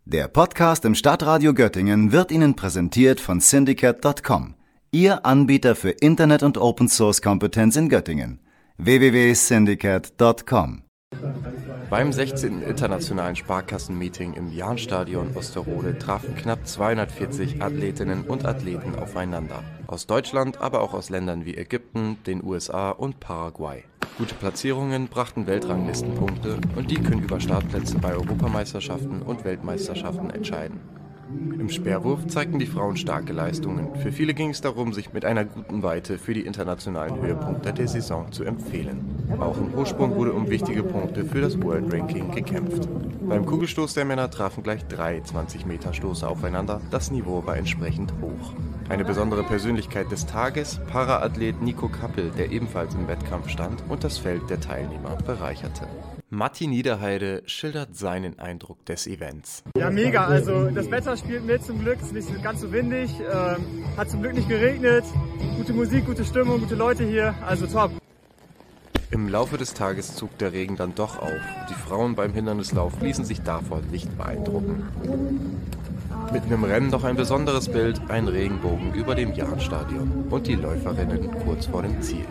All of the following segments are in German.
Der Podcast im Stadtradio Göttingen wird Ihnen präsentiert von Syndicate.com, Ihr Anbieter für Internet- und Open-Source-Kompetenz in Göttingen. www.syndicate.com. Beim 16. Internationalen Sparkassen-Meeting im Jahnstadion Osterode trafen knapp 240 Athletinnen und Athleten aufeinander. Aus Deutschland, aber auch aus Ländern wie Ägypten, den USA und Paraguay. Gute Platzierungen brachten Weltranglistenpunkte und die können über Startplätze bei Europameisterschaften und Weltmeisterschaften entscheiden. Im Speerwurf zeigten die Frauen starke Leistungen. Für viele ging es darum, sich mit einer guten Weite für die internationalen Höhepunkte der Saison zu empfehlen. Auch im Hochsprung wurde um wichtige Punkte für das World Ranking gekämpft. Beim Kugelstoß der Männer trafen gleich 3 20-Meter-Stoße aufeinander. Das Niveau war entsprechend hoch. Eine besondere Persönlichkeit des Tages, Paraathlet Nico Kappel, der ebenfalls im Wettkampf stand und das Feld der Teilnehmer bereicherte. Matti Niederheide schildert seinen Eindruck des Events. Ja, mega. Also das Wetter spielt mit zum Glück. Es ist nicht ganz so windig. Hat zum Glück nicht geregnet. Gute Musik, gute Stimmung, gute Leute hier. Also top. Im Laufe des Tages zog der Regen dann doch auf. Die Frauen beim Hindernislauf ließen sich davon nicht beeindrucken. Mitten im Rennen noch ein besonderes Bild, ein Regenbogen über dem Jahnstadion und die Läuferinnen kurz vor dem Ziel.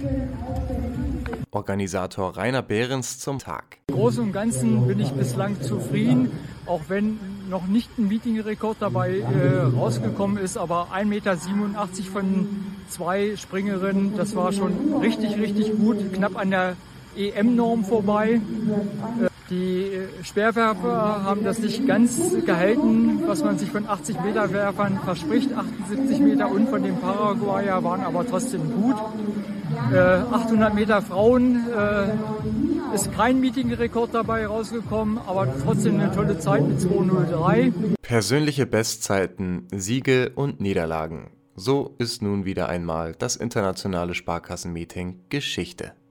Organisator Rainer Behrens zum Tag. Im Großen und Ganzen bin ich bislang zufrieden, auch wenn noch nicht ein Meetingrekord dabei rausgekommen ist, aber 1,87 Meter von 2 Springerinnen, das war schon richtig, richtig gut, knapp an der EM-Norm vorbei. Die Speerwerfer haben das nicht ganz gehalten, was man sich von 80-Meter-Werfern verspricht. 78 Meter und von den Paraguayer waren aber trotzdem gut. 800 Meter Frauen ist kein Meetingrekord dabei rausgekommen, aber trotzdem eine tolle Zeit mit 2:03. Persönliche Bestzeiten, Siege und Niederlagen. So ist nun wieder einmal das internationale Sparkassen-Meeting Geschichte.